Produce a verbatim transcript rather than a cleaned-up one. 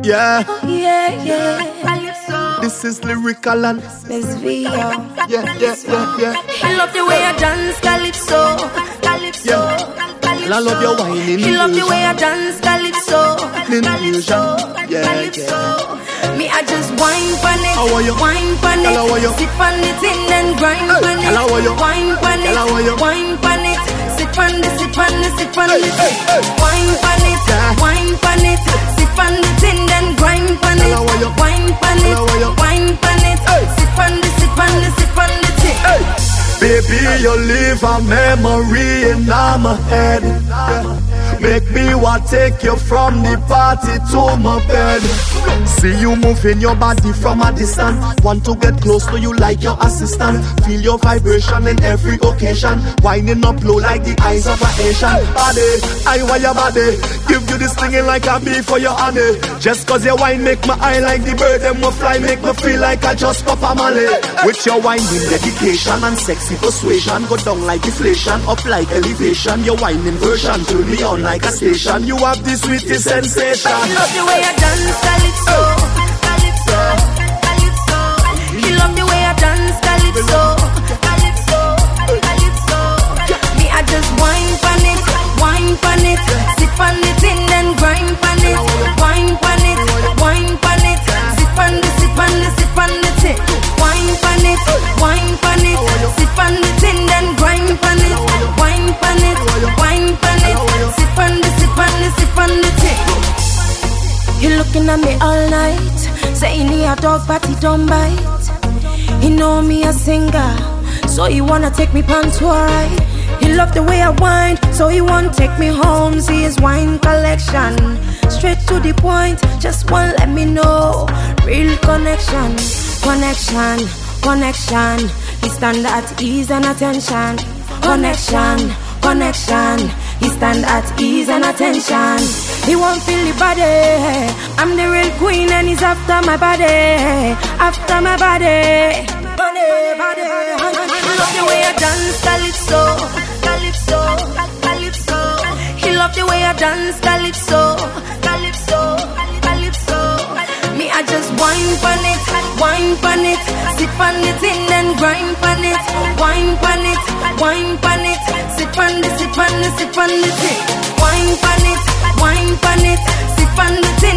Yeah. Oh, yeah, yeah. This is lyrical and Miss Vio. yeah, yeah, yeah, yeah. He love the way I dance calypso, calypso. Yeah. And I love your whining. He love the way I dance calypso, calypso, yeah, calypso. yeah. Me I just wine pan it, How are you? wine pan it, How are you? sit pan it in and grind Hey, pan it, how are you? wine pan it, How are you? wine pan it, sit pan it, sit pan it, sit pan Hey, it, hey, hey. wine pan it, Yeah. wine pan it, sit pan it in and grind pan it, How are you? wine pan it, How are you? wine pan it, Hey. sit pan it, sit pan it, sit pan it. Hey. Baby, you leave a memory in my head. Yeah. Make me want take you from the party to my bed. See you moving your body from a distance. Want to get close to you like your assistant. Feel your vibration in every occasion. Winding up low like the eyes of an Asian. Body, I want your body. Give you this stinging like a bee for your honey. Just cause your wine make my eye like the bird them will fly. Make me feel like I just pop a molly. With your winding dedication and sexy persuasion. Go down like deflation, up like elevation. Your winding version turn me on like a station. You have the sweetest sensation. He love the way I dance calypso, calypso, calypso. He love the way I dance calypso, calypso, calypso. Me I just wine pan it, wine pan it, sit pan it in and grind pan it, wine pan it, wine pan it, sit pan it, sit pan it, sit pan it, wine pan it, wine pan it, sit pan it in and grind pan it, wine pan it, wine pan it, sit pan it, sit pan it, sit pan it. He looking at me all night, saying he a dog but he don't bite. He know me a singer, so he wanna take me pan to a ride. He love the way I whine, so he want take me home. See his wine collection, straight to the point, just want let me know. Real connection, connection, connection. He stand at ease and attention. Connection, connection. He stand at ease and attention. He won't feel the body. I'm the real queen and he's after my body. After my body. Body, body. He love the way I dance calypso, calypso, calypso. He love the way I dance calypso, calypso, calypso. Me I just wine pan it, wine pan it, sit pan it in and grind pan it, wine pan it, wine pan it, sit pan it, sit pan it, sit pan it, wine pan it, wine pan it, sit pan it in